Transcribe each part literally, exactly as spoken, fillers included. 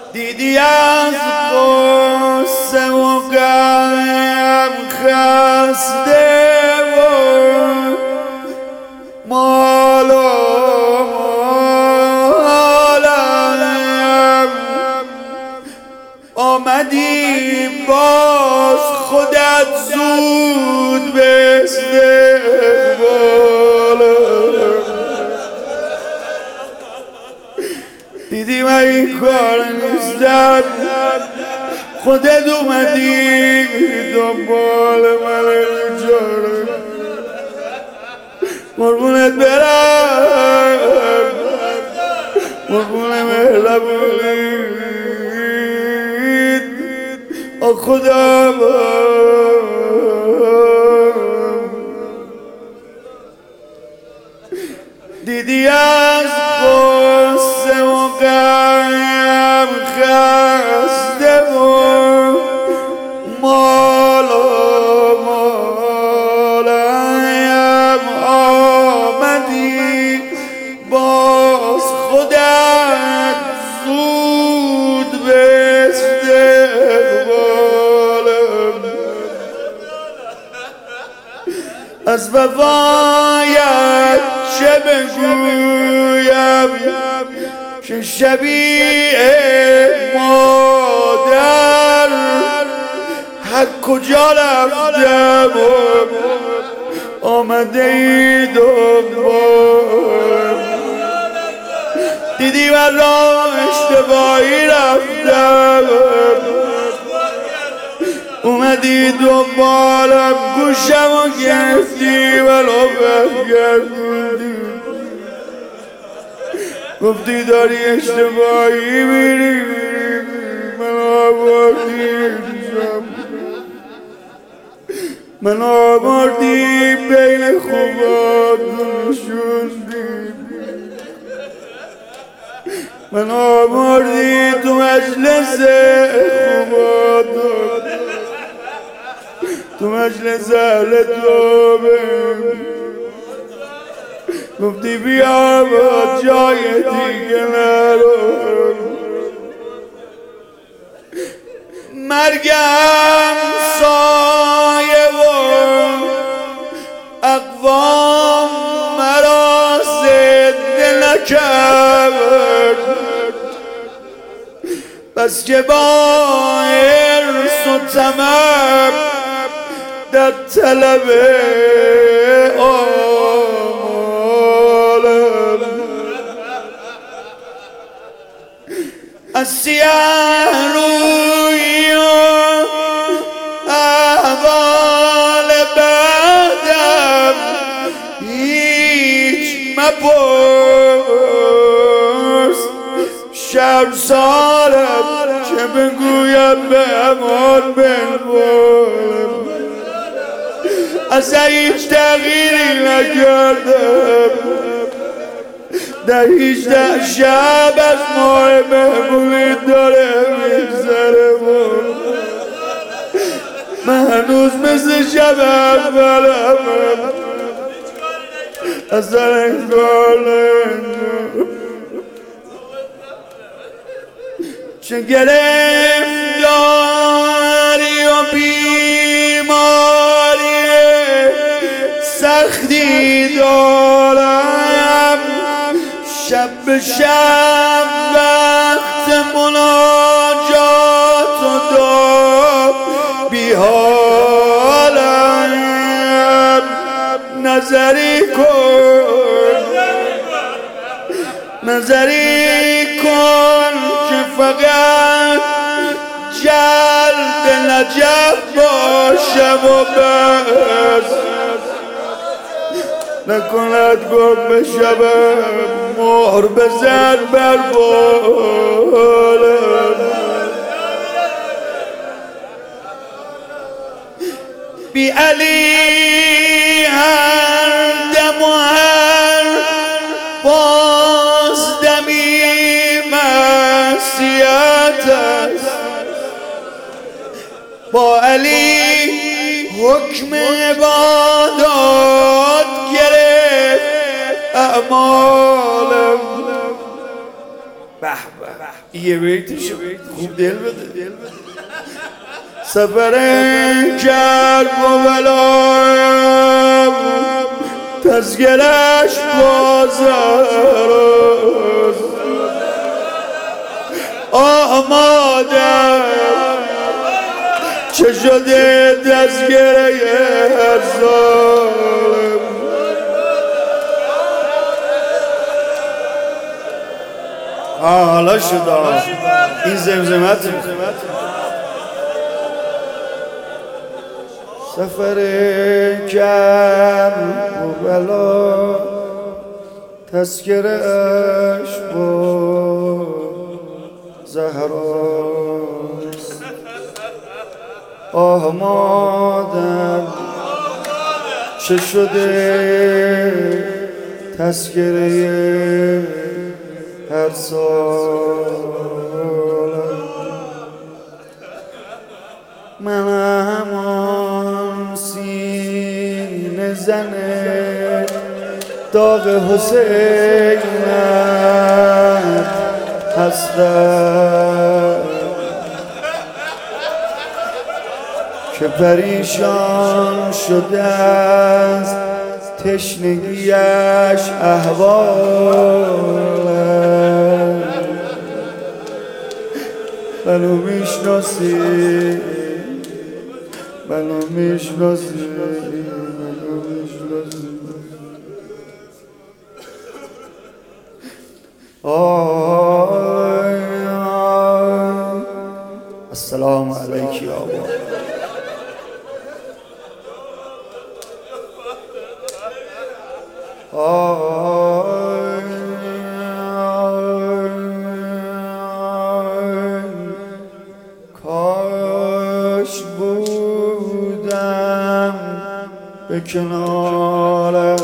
دیدی از قصه و غم خسته و مال و مالم آمدی باز خودت زود به استقبالم. دیدی من این کار نیستم، خودت اومدی دنبال من بیچاره. قربونت برم، قربون مهربونیت آ خدا. دیدی از قصه و غم خسته و مال و مالم آمدی باز خودت زود به استقبالم. از وفایت چه بگویم که شبیه مادر هر کجا رفتم آمده ای دنبالم. دیدی من راه اشتباهی رفتم اومدی دنبالم، گوشم و گرفتی ولو برگردوندی، گفتی داری اشتباهی میری، من آوردی من آوردی بین خوبات نشوندی، من آوردی تو مجلس خوبات، تو مجلس اهل توبه، گفتی بیا با جای دیگه نرو. مرگم سایه و اقوام مرا زنده نکرد، بس که با حرص و طمع در طلب آمالم. از سیه روی و احوال بعدم هیچ مپرس، شرمسارم چه بگویم به امان بنوالم. از هیچ تغییری نکردم، در هیچده شب از ماه محمولی داره میگذره و من هنوز مثل شب اولم اصلا انگار نمیدونم چه گرفتاری و بیماری سختی دارم، شب به شب وقت مناجات و دعا بی حالم. نظری کن نظری کن که فقط جلد نجف باشم و بس، نکند گم به شبم مهر بزن بر بالم. بی علی هر دم و هر بازدمی معصیت است، با علی حکم عبادات گرفت اعمالم. به به یه بیتش خوب دل بده. سفر کرد و بلایم تذکرش بازر آماده چه شده تذکره هر ظالم حالا شده این زمزمت سفر کرد و بلا تذکرش با زهراست آه مادر چه شده تذکره هر سال من همان سینه زنه داغ حسینت هستم که پریشان شده است تشنگیش احوال منو میشناسی منو میشناسی منو میشناسی آی آی السلام علیکی آبا آی آی کاش بودم به کنارش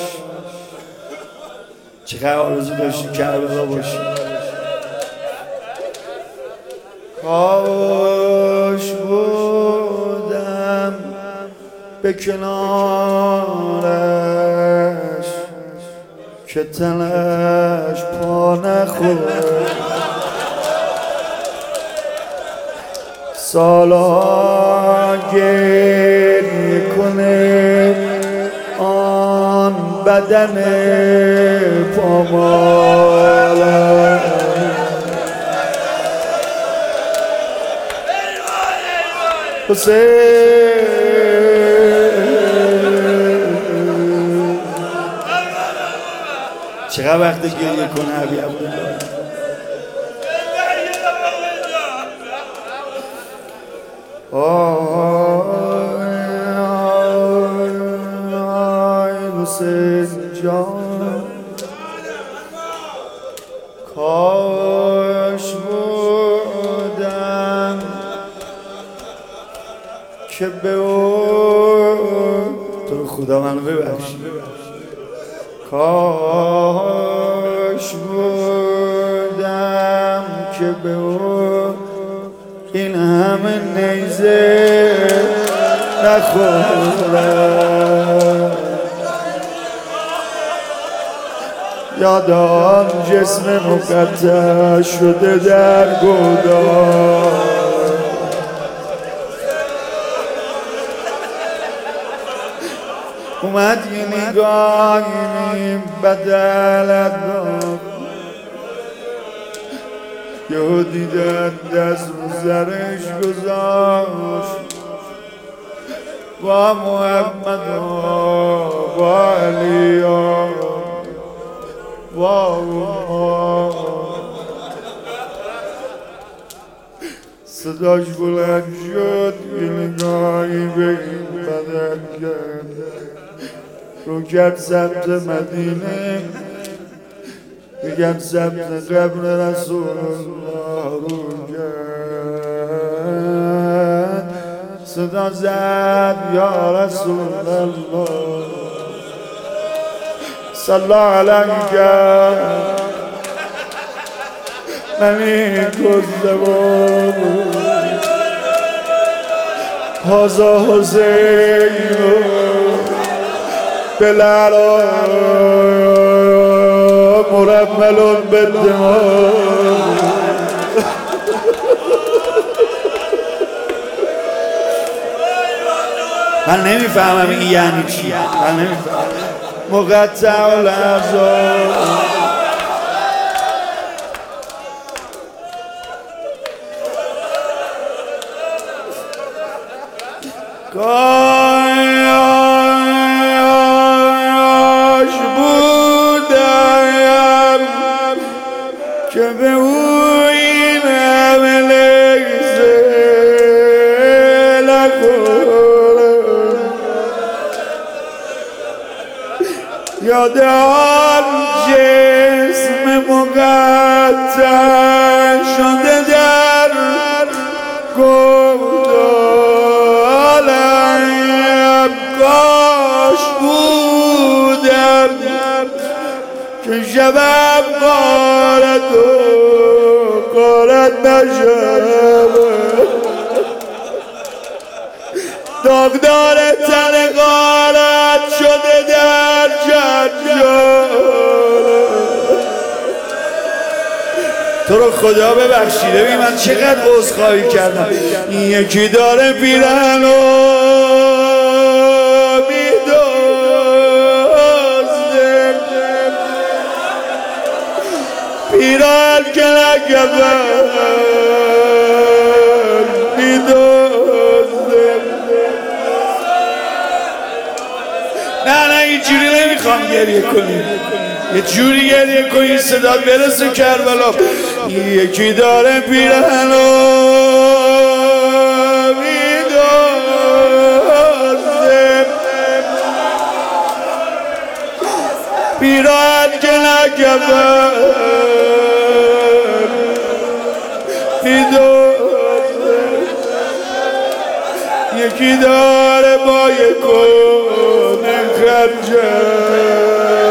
چقدر آرزو داشتی کربلا باشی کاش بودم به کنارش که تنش پا نخورد سالا گریه کنه آن بدن پامال حسین چقدر وقت گریه کنه حبیب عبدالله آی آی حسین جان کاش بودم که به او تو خدا منو ببخش کاش بودم که به او این همه نیزه نخورم یادم جسم مقطع شده در گودال اومد یه نگاهی بدلت داد یهو دیدن دست رو زرش گذاشت با محمد با علی با اوما صداش بلند شد یه نگاهی به این بدن کرد رو کرد سمت مدینه میگم سمت قبر رسول الله رو کرد صدا زد یا رسول الله صلی علیک منی کزده بود هازا حسین بلال مرمل بالدماء. من نمیفهمم این یعنی چی. من نمیفهمم. مقطع الاعضاء. کاش بودم که به او این همه لحظه نکنم. یاد آن جسم مقطع شده در گودالم. کاش بودم که شبم غارت و غارت نشم. داغدار تن غارت شده در جنجال. تو رو خدا ببخشیده بی من چقدر عذرخواهی کردم. این یکی داره پیرهن و میدازده، پیرهن که نگذن میدازده. نه نه اینجوری نمیخوام گریه کنیم، یه جوری گریه کنی صدات برسه کربلا. یکی داره پیرهن و میدازه، پیرهن که نگذن میدازه. یکی داره با یک کنه خنجر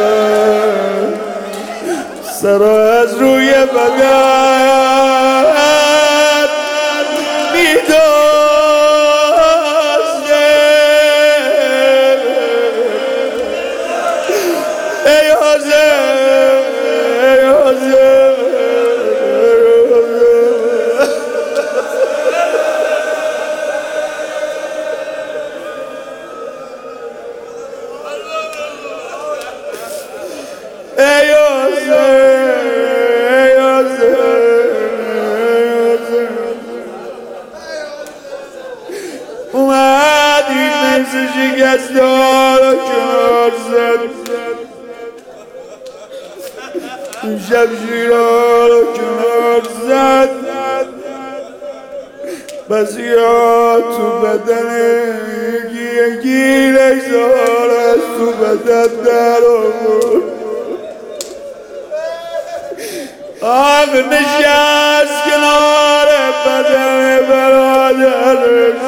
سرا از روی بدن میدازده. ای حاضر ای حاضر ای اومد این نفس شکستار رو کنار زد، این شمشیرها رو کنار زد. بسیار تو بدن یکی یکی لحظار از تو بدن در آورد. آق نشست کنار بدن برادرش.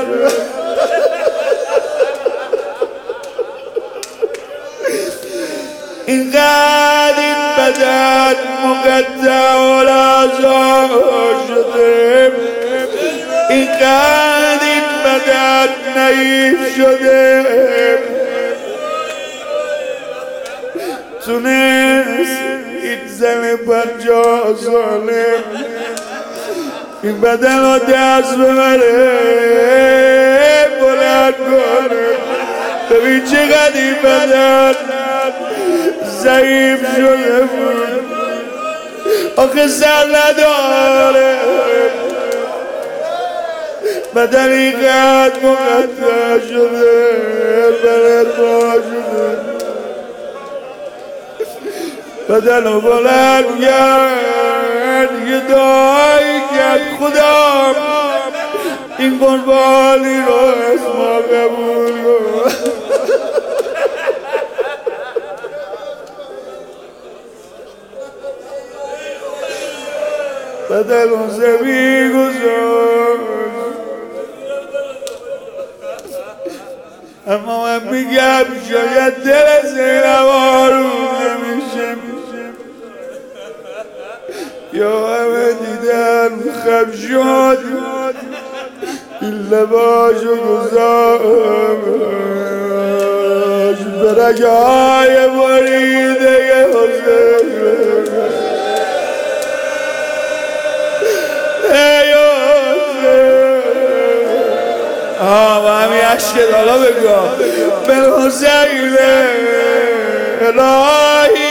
اینقدر این بدن مقطع الاعضاء شده، اینقدر این بدن نحیف شده، تونست این زن پنجاه ساله این بدن رو دست ببره بلند کنه. ببین چقدر این بدن ضعیف شده بود، آخه سر نداره. بدن اینقدر مقطع شده بررما شده، بدن رو بلند کرد یه دعایی کرد خدا این قربانی رو از ما قبول کن. بدن رو زمین گذاشت. اما من میگم شاید دل زینب آروم نمیشه، یا همه دیدن خم شد این لباشو گذاشت به رگه های بریده حسین. آه و همین عشق دالا بگو بالحسین الهی